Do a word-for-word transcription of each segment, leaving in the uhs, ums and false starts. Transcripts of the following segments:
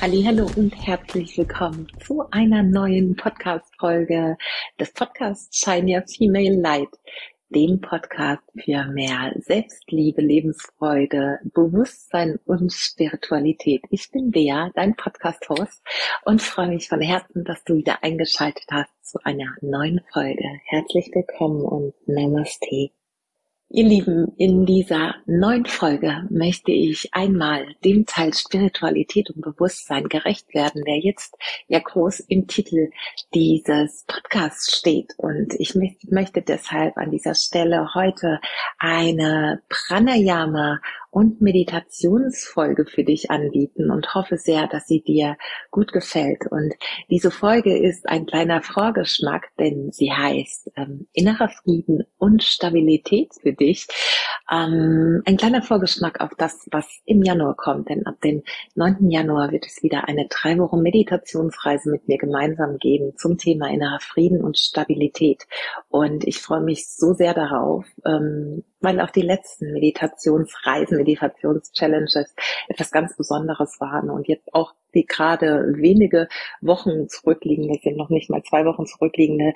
Hallihallo und herzlich willkommen zu einer neuen Podcast-Folge des Podcasts Shine Your Female Light, dem Podcast für mehr Selbstliebe, Lebensfreude, Bewusstsein und Spiritualität. Ich bin Bea, dein Podcast-Host, und freue mich von Herzen, dass du wieder eingeschaltet hast zu einer neuen Folge. Herzlich willkommen und Namaste. Ihr Lieben, in dieser neuen Folge möchte ich einmal dem Teil Spiritualität und Bewusstsein gerecht werden, der jetzt ja groß im Titel dieses Podcasts steht. Und ich möchte deshalb an dieser Stelle heute eine Pranayama und Meditationsfolge für dich anbieten und hoffe sehr, dass sie dir gut gefällt. Und diese Folge ist ein kleiner Vorgeschmack, denn sie heißt ähm, innerer Frieden und Stabilität für dich. Ähm, ein kleiner Vorgeschmack auf das, was im Januar kommt, denn ab dem neunten Januar wird es wieder eine drei Wochen Meditationsreise mit mir gemeinsam geben zum Thema innerer Frieden und Stabilität. Und ich freue mich so sehr darauf, ähm, weil auch die letzten Meditationsreisen, Meditations-Challenges etwas ganz Besonderes waren und jetzt auch die gerade wenige Wochen zurückliegende, sind noch nicht mal zwei Wochen zurückliegende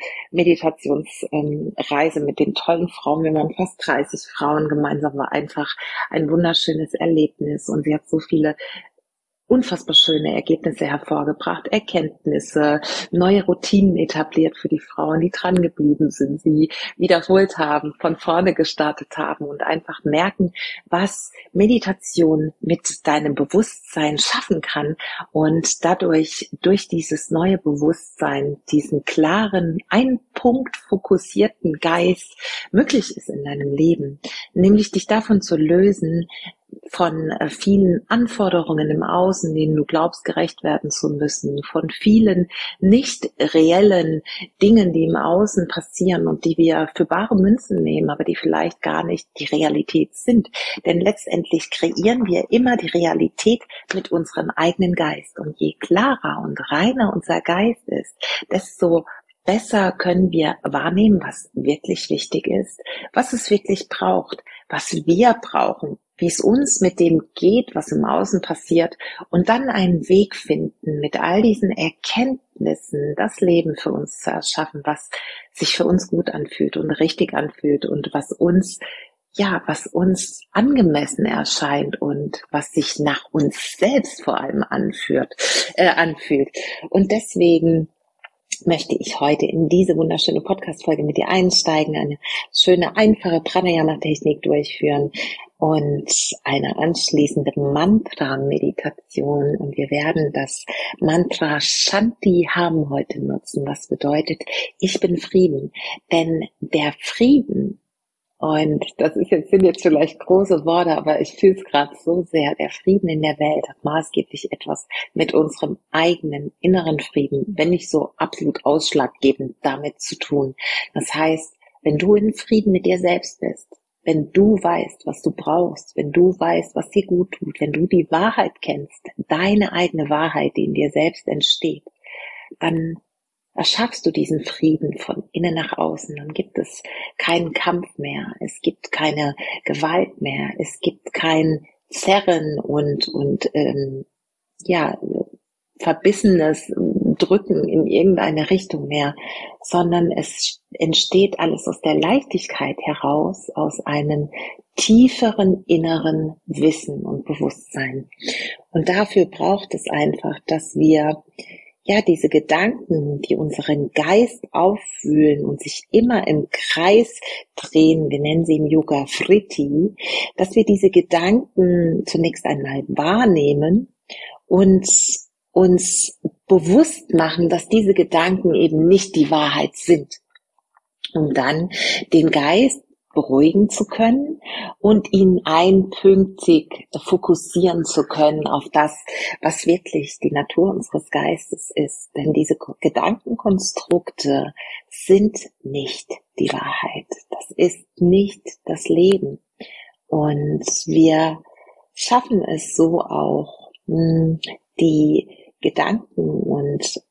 Meditationsreise mit den tollen Frauen, wir waren fast dreißig Frauen gemeinsam, war einfach ein wunderschönes Erlebnis und sie hat so viele unfassbar schöne Ergebnisse hervorgebracht, Erkenntnisse, neue Routinen etabliert für die Frauen, die dran geblieben sind, sie wiederholt haben, von vorne gestartet haben und einfach merken, was Meditation mit deinem Bewusstsein schaffen kann und dadurch durch dieses neue Bewusstsein, diesen klaren, ein Punkt fokussierten Geist möglich ist in deinem Leben, nämlich dich davon zu lösen, von vielen Anforderungen im Außen, denen du glaubst, gerecht werden zu müssen, von vielen nicht reellen Dingen, die im Außen passieren und die wir für bare Münzen nehmen, aber die vielleicht gar nicht die Realität sind. Denn letztendlich kreieren wir immer die Realität mit unserem eigenen Geist. Und je klarer und reiner unser Geist ist, desto besser können wir wahrnehmen, was wirklich wichtig ist, was es wirklich braucht, was wir brauchen, wie es uns mit dem geht, was im Außen passiert, und dann einen Weg finden, mit all diesen Erkenntnissen das Leben für uns zu erschaffen, was sich für uns gut anfühlt und richtig anfühlt und was uns, ja, was uns angemessen erscheint und was sich nach uns selbst vor allem anfühlt, äh, anfühlt. Und deswegen möchte ich heute in diese wunderschöne Podcast-Folge mit dir einsteigen, eine schöne, einfache Pranayama-Technik durchführen und eine anschließende Mantra-Meditation. Und wir werden das Mantra Shanti haben heute nutzen, was bedeutet, ich bin Frieden. Denn der Frieden, und das ist jetzt, sind jetzt vielleicht große Worte, aber ich fühle es gerade so sehr. Der Frieden in der Welt hat maßgeblich etwas mit unserem eigenen inneren Frieden, wenn nicht so absolut ausschlaggebend, damit zu tun. Das heißt, wenn du in Frieden mit dir selbst bist, wenn du weißt, was du brauchst, wenn du weißt, was dir gut tut, wenn du die Wahrheit kennst, deine eigene Wahrheit, die in dir selbst entsteht, dann erschaffst du diesen Frieden von innen nach außen. Dann gibt es keinen Kampf mehr, es gibt keine Gewalt mehr, es gibt kein Zerren und und ähm, ja verbissenes Drücken in irgendeine Richtung mehr, sondern es entsteht alles aus der Leichtigkeit heraus, aus einem tieferen inneren Wissen und Bewusstsein. Und dafür braucht es einfach, dass wir ja, diese Gedanken, die unseren Geist aufwühlen und sich immer im Kreis drehen, wir nennen sie im Yoga Vritti, dass wir diese Gedanken zunächst einmal wahrnehmen und uns bewusst machen, dass diese Gedanken eben nicht die Wahrheit sind, um dann den Geist beruhigen zu können und ihn einpünktig fokussieren zu können auf das, was wirklich die Natur unseres Geistes ist. Denn diese Gedankenkonstrukte sind nicht die Wahrheit. Das ist nicht das Leben. Und wir schaffen es so auch, die Gedanken und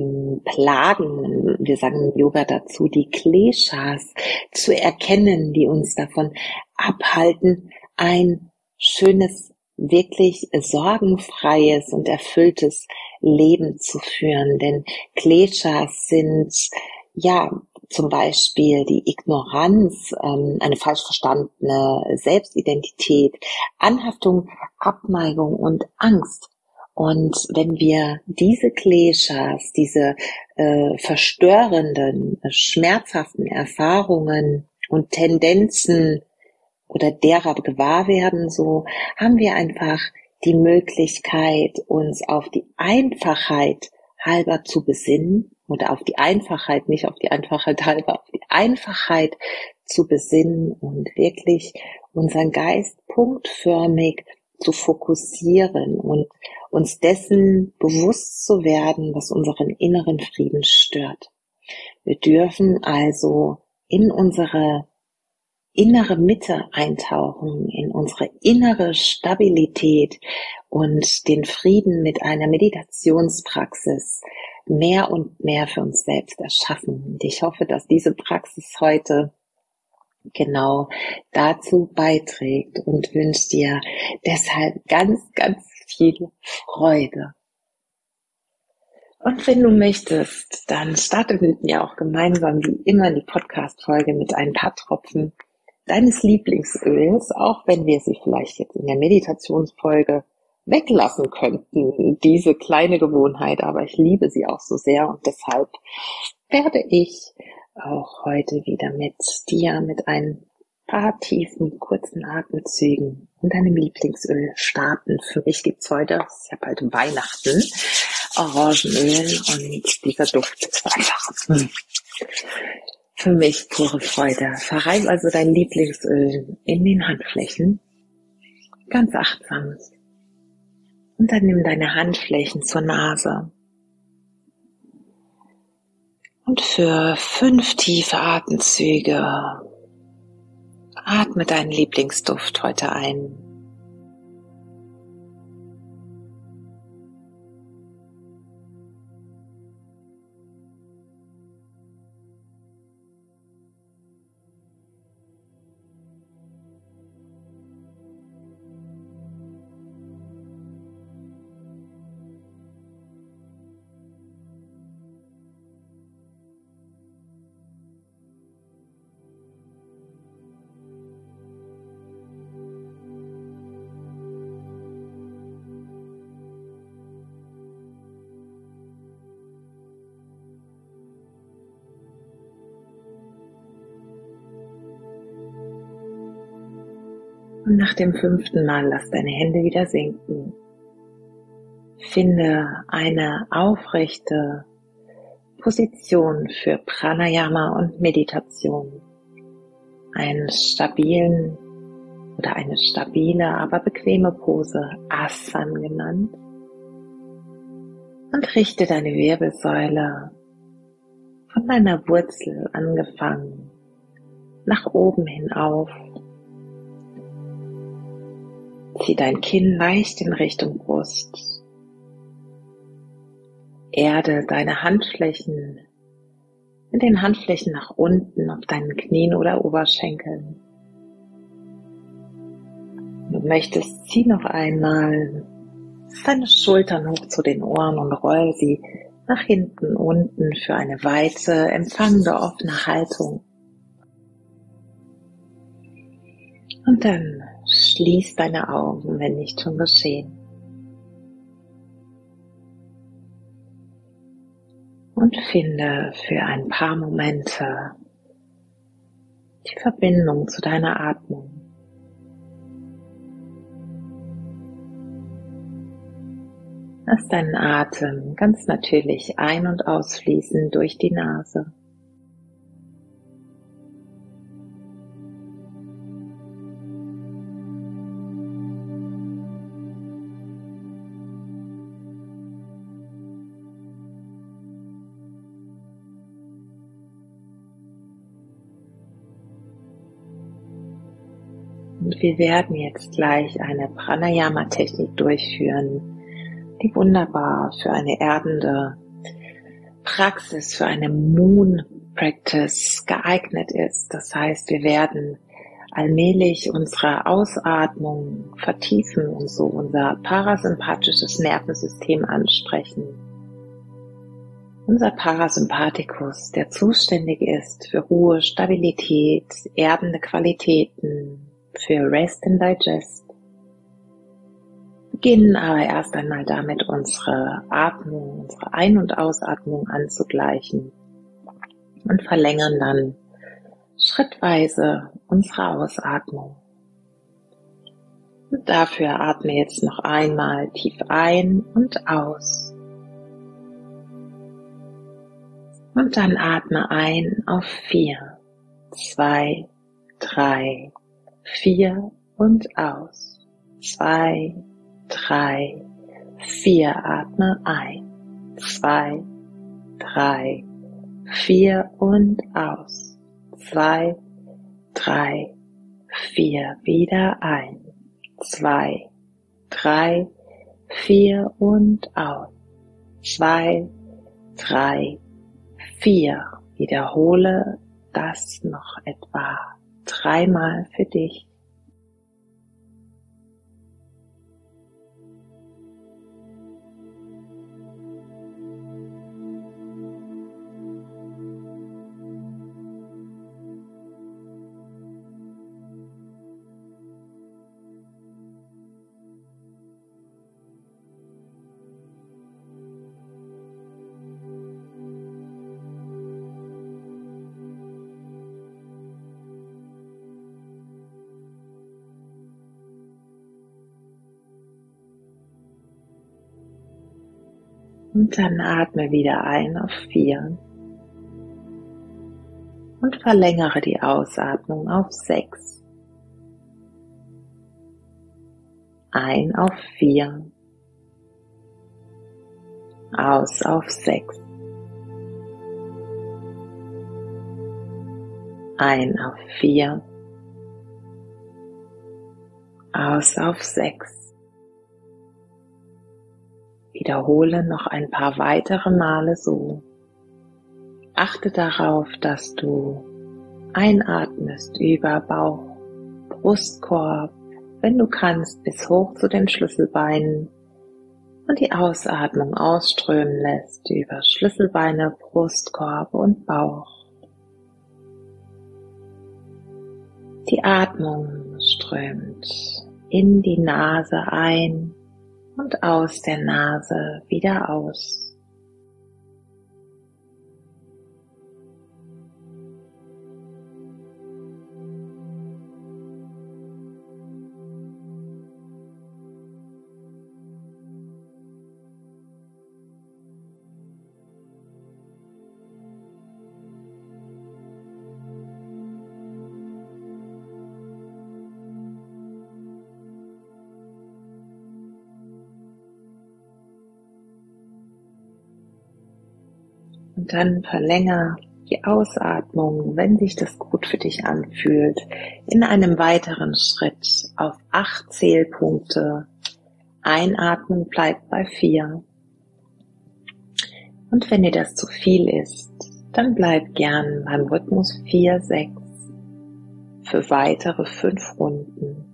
Plagen, wir sagen im Yoga dazu, die Kleshas zu erkennen, die uns davon abhalten, ein schönes wirklich sorgenfreies und erfülltes Leben zu führen. Denn Kleshas sind ja zum Beispiel die Ignoranz, ähm, eine falsch verstandene Selbstidentität, Anhaftung, Abneigung und Angst. Und wenn wir diese Kleshas, diese äh, verstörenden, äh, schmerzhaften Erfahrungen und Tendenzen oder derer gewahr werden, so haben wir einfach die Möglichkeit, uns auf die Einfachheit halber zu besinnen oder auf die Einfachheit, nicht auf die Einfachheit halber, auf die Einfachheit zu besinnen und wirklich unseren Geist punktförmig zu fokussieren und uns dessen bewusst zu werden, was unseren inneren Frieden stört. Wir dürfen also in unsere innere Mitte eintauchen, in unsere innere Stabilität und den Frieden mit einer Meditationspraxis mehr und mehr für uns selbst erschaffen. Und ich hoffe, dass diese Praxis heute genau dazu beiträgt und wünsche dir deshalb ganz, ganz viel Freude. Und wenn du möchtest, dann starte mit mir auch gemeinsam wie immer die Podcast-Folge mit ein paar Tropfen deines Lieblingsöls, auch wenn wir sie vielleicht jetzt in der Meditationsfolge weglassen könnten, diese kleine Gewohnheit, aber ich liebe sie auch so sehr und deshalb werde ich auch heute wieder mit dir mit ein paar tiefen, kurzen Atemzügen und deinem Lieblingsöl starten. Für mich gibt's heute, es ist ja bald Weihnachten, Orangenöl und dieser Duft ist einfach hm, für mich pure Freude. Verreib also dein Lieblingsöl in den Handflächen, ganz achtsam. Und dann nimm deine Handflächen zur Nase. Und für fünf tiefe Atemzüge atme deinen Lieblingsduft heute ein. Und nach dem fünften Mal lass deine Hände wieder sinken. Finde eine aufrechte Position für Pranayama und Meditation. Einen stabilen oder eine stabile, aber bequeme Pose, Asan genannt. Und richte deine Wirbelsäule von deiner Wurzel angefangen nach oben hin auf. Zieh dein Kinn leicht in Richtung Brust. Erde deine Handflächen mit den Handflächen nach unten auf deinen Knien oder Oberschenkeln. Du möchtest, zieh noch einmal deine Schultern hoch zu den Ohren und roll sie nach hinten unten für eine weite, empfangende, offene Haltung. Und dann schließ deine Augen, wenn nicht schon geschehen. Und finde für ein paar Momente die Verbindung zu deiner Atmung. Lass deinen Atem ganz natürlich ein- und ausfließen durch die Nase. Und wir werden jetzt gleich eine Pranayama-Technik durchführen, die wunderbar für eine erdende Praxis, für eine Moon Practice geeignet ist. Das heißt, wir werden allmählich unsere Ausatmung vertiefen und so unser parasympathisches Nervensystem ansprechen. Unser Parasympathikus, der zuständig ist für Ruhe, Stabilität, erdende Qualitäten, für Rest and Digest. Beginnen aber erst einmal damit, unsere Atmung, unsere Ein- und Ausatmung anzugleichen und verlängern dann schrittweise unsere Ausatmung. Und dafür atme jetzt noch einmal tief ein und aus. Und dann atme ein auf vier, zwei, drei, vier und aus. Zwei, drei, vier, atme ein. Zwei, drei, vier und aus. Zwei, drei, vier, wieder ein. Zwei, drei, vier und aus. Zwei, drei, vier. Wiederhole das noch etwa dreimal für dich. Und dann atme wieder ein auf vier und verlängere die Ausatmung auf sechs. Ein auf vier, aus auf sechs. Ein auf vier, aus auf sechs. Wiederhole noch ein paar weitere Male so. Achte darauf, dass du einatmest über Bauch, Brustkorb, wenn du kannst, bis hoch zu den Schlüsselbeinen und die Ausatmung ausströmen lässt über Schlüsselbeine, Brustkorb und Bauch. Die Atmung strömt in die Nase ein und aus der Nase wieder aus. Und dann verlängere die Ausatmung, wenn sich das gut für dich anfühlt, in einem weiteren Schritt auf acht Zählpunkte. Einatmen bleibt bei vier. Und wenn dir das zu viel ist, dann bleib gern beim Rhythmus vier, sechs für weitere fünf Runden.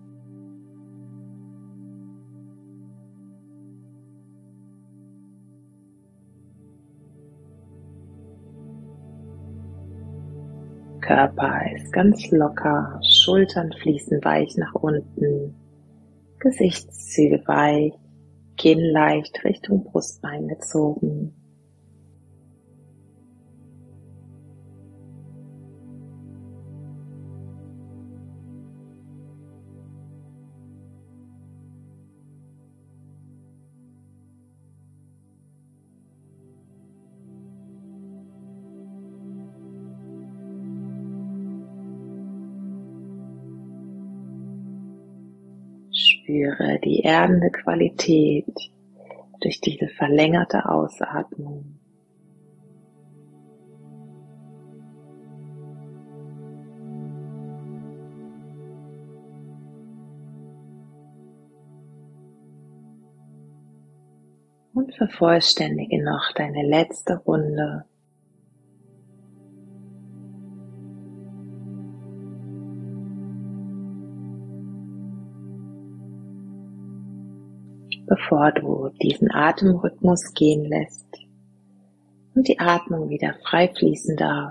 Körper ist ganz locker, Schultern fließen weich nach unten, Gesichtszüge weich, Kinn leicht Richtung Brustbein gezogen. Spüre die erdende Qualität durch diese verlängerte Ausatmung. Und vervollständige noch deine letzte Runde. bevor du diesen Atemrhythmus gehen lässt und die Atmung wieder frei fließen darf.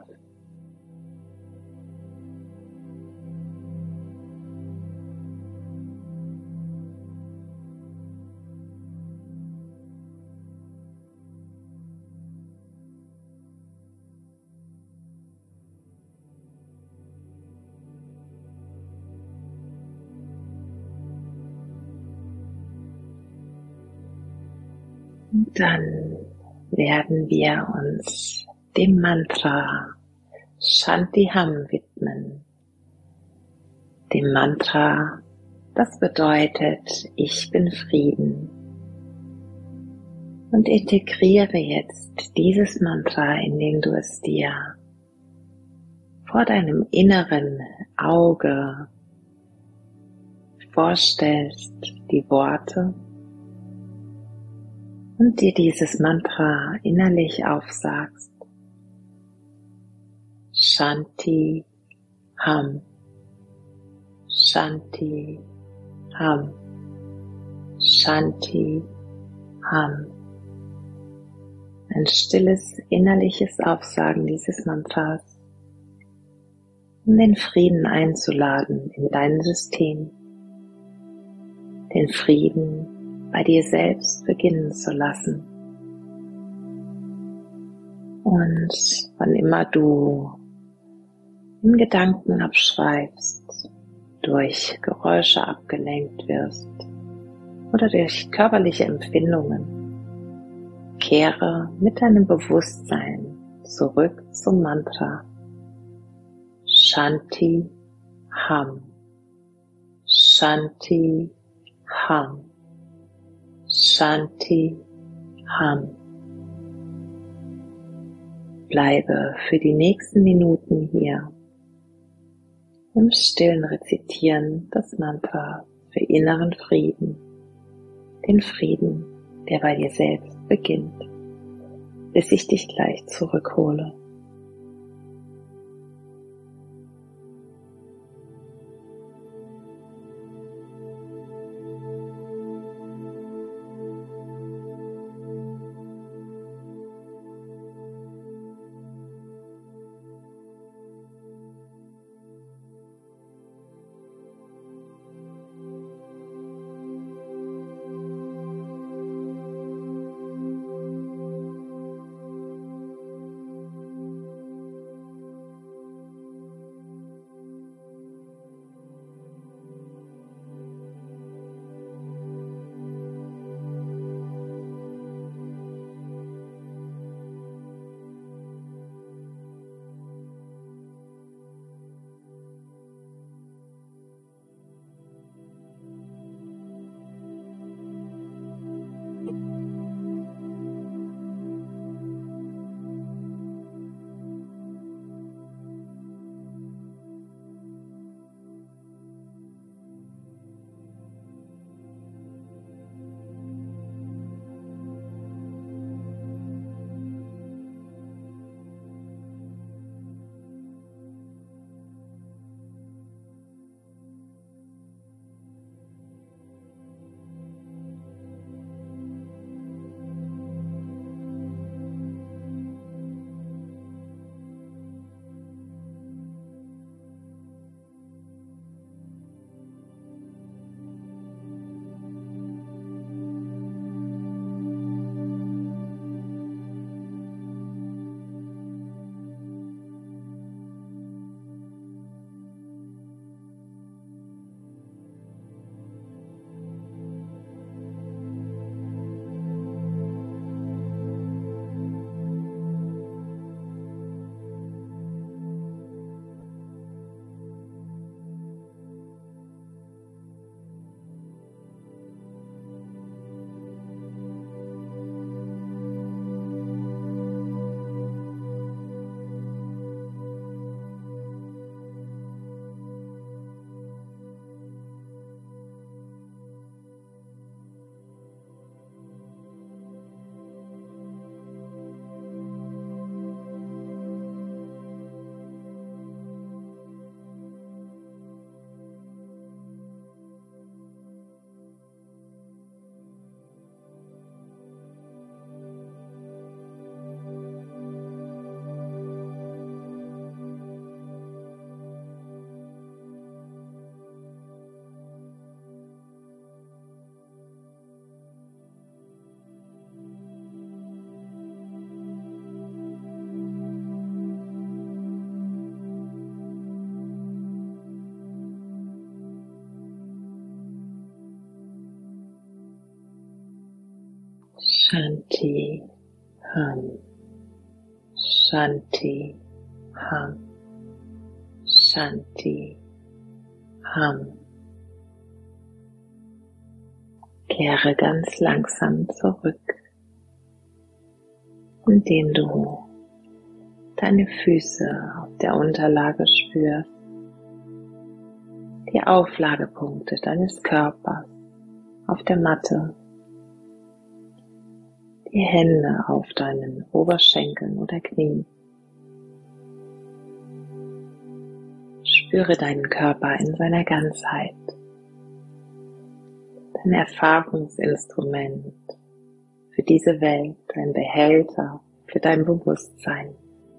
Und dann werden wir uns dem Mantra Shantiham widmen. Dem Mantra, das bedeutet, ich bin Frieden. Und integriere jetzt dieses Mantra, indem du es dir vor deinem inneren Auge vorstellst, die Worte, und dir dieses Mantra innerlich aufsagst. Shanti Ham, Shanti Ham, Shanti Ham. Ein stilles innerliches Aufsagen dieses Mantras, um den Frieden einzuladen in dein System, den Frieden bei dir selbst beginnen zu lassen. Und wann immer du in Gedanken abschweifst, durch Geräusche abgelenkt wirst oder durch körperliche Empfindungen, kehre mit deinem Bewusstsein zurück zum Mantra Shanti Ham, Shanti Ham, Shanti Ham. Bleibe für die nächsten Minuten hier im stillen Rezitieren des Mantras für inneren Frieden, den Frieden, der bei dir selbst beginnt, bis ich dich gleich zurückhole. Shanti Ham, Shanti Ham, Shanti Ham. Kehre ganz langsam zurück, indem du deine Füße auf der Unterlage spürst, die Auflagepunkte deines Körpers auf der Matte, die Hände auf deinen Oberschenkeln oder Knien. Spüre deinen Körper in seiner Ganzheit, dein Erfahrungsinstrument für diese Welt, ein Behälter für dein Bewusstsein.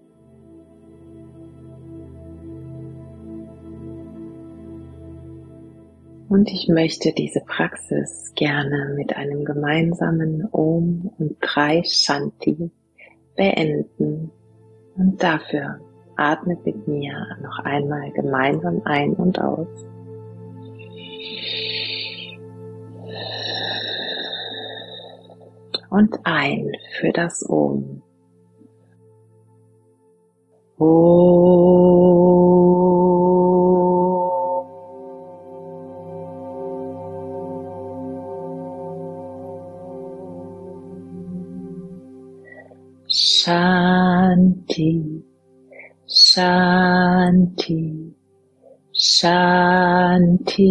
Und ich möchte diese Praxis gerne mit einem gemeinsamen Om und drei Shanti beenden. Und dafür atmet mit mir noch einmal gemeinsam ein und aus. Und ein für das Om. Om. Shanti, Shanti, Shanti.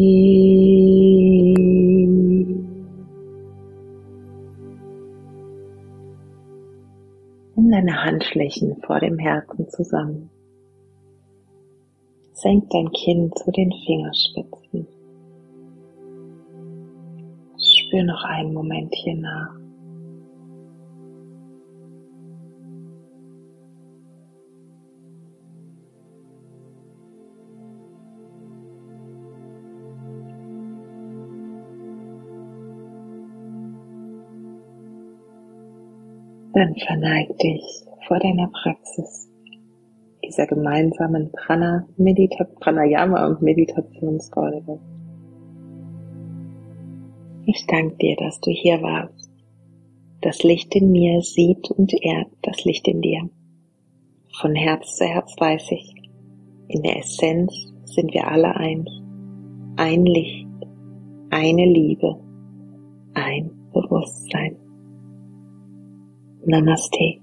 Nimm deine Handflächen vor dem Herzen zusammen. Senk dein Kinn zu den Fingerspitzen. Spür noch einen Moment hier nach. Dann verneig dich vor deiner Praxis, dieser gemeinsamen Prana, Medita, Pranayama und Meditationsfolge. Ich danke dir, dass du hier warst. Das Licht in mir sieht und ehrt das Licht in dir. Von Herz zu Herz weiß ich, in der Essenz sind wir alle eins. Ein Licht, eine Liebe, ein Bewusstsein. Namaste.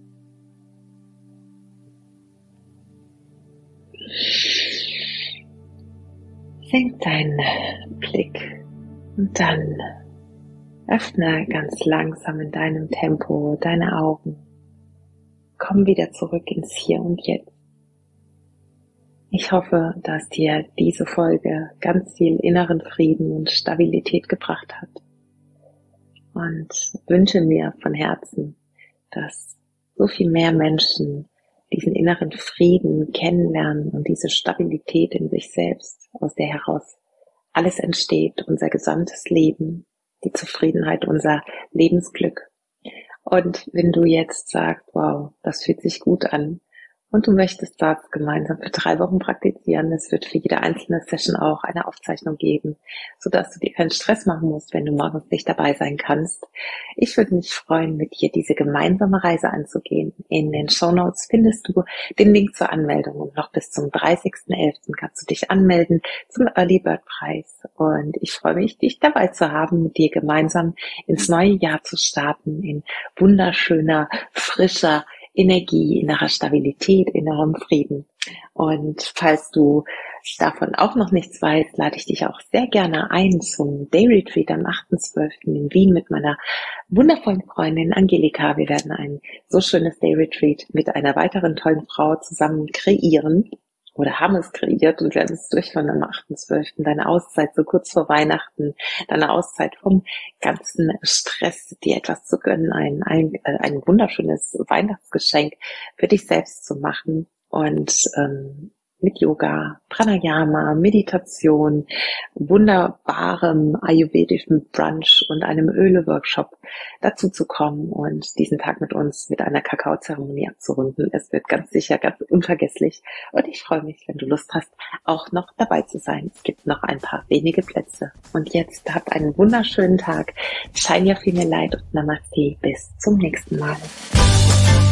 Senk deinen Blick und dann öffne ganz langsam in deinem Tempo deine Augen. Komm wieder zurück ins Hier und Jetzt. Ich hoffe, dass dir diese Folge ganz viel inneren Frieden und Stabilität gebracht hat und wünsche mir von Herzen, dass so viel mehr Menschen diesen inneren Frieden kennenlernen und diese Stabilität in sich selbst, aus der heraus alles entsteht, unser gesamtes Leben, die Zufriedenheit, unser Lebensglück. Und wenn du jetzt sagst, wow, das fühlt sich gut an und du möchtest das gemeinsam für drei Wochen praktizieren, es wird für jede einzelne Session auch eine Aufzeichnung geben, sodass du dir keinen Stress machen musst, wenn du morgens nicht dabei sein kannst. Ich würde mich freuen, mit dir diese gemeinsame Reise anzugehen. In den Shownotes findest du den Link zur Anmeldung und noch bis zum dreißigsten elften kannst du dich anmelden zum Early Bird Preis. Und ich freue mich, dich dabei zu haben, mit dir gemeinsam ins neue Jahr zu starten, in wunderschöner, frischer Energie, innerer Stabilität, innerem Frieden. Und falls du davon auch noch nichts weißt, lade ich dich auch sehr gerne ein zum Day Retreat am achten zwölften in Wien mit meiner wundervollen Freundin Angelika. Wir werden ein so schönes Day Retreat mit einer weiteren tollen Frau zusammen kreieren oder haben es kreiert und werden es durchführen am achten zwölften Deine Auszeit so kurz vor Weihnachten, deine Auszeit vom ganzen Stress, dir etwas zu gönnen, ein, ein, ein wunderschönes Weihnachtsgeschenk für dich selbst zu machen und ähm, mit Yoga, Pranayama, Meditation, wunderbarem ayurvedischen Brunch und einem Öle-Workshop dazu zu kommen und diesen Tag mit uns mit einer Kakaozeremonie abzurunden. Es wird ganz sicher ganz unvergesslich und ich freue mich, wenn du Lust hast, auch noch dabei zu sein. Es gibt noch ein paar wenige Plätze. Und jetzt habt einen wunderschönen Tag. Shine your female light und Namaste. Bis zum nächsten Mal.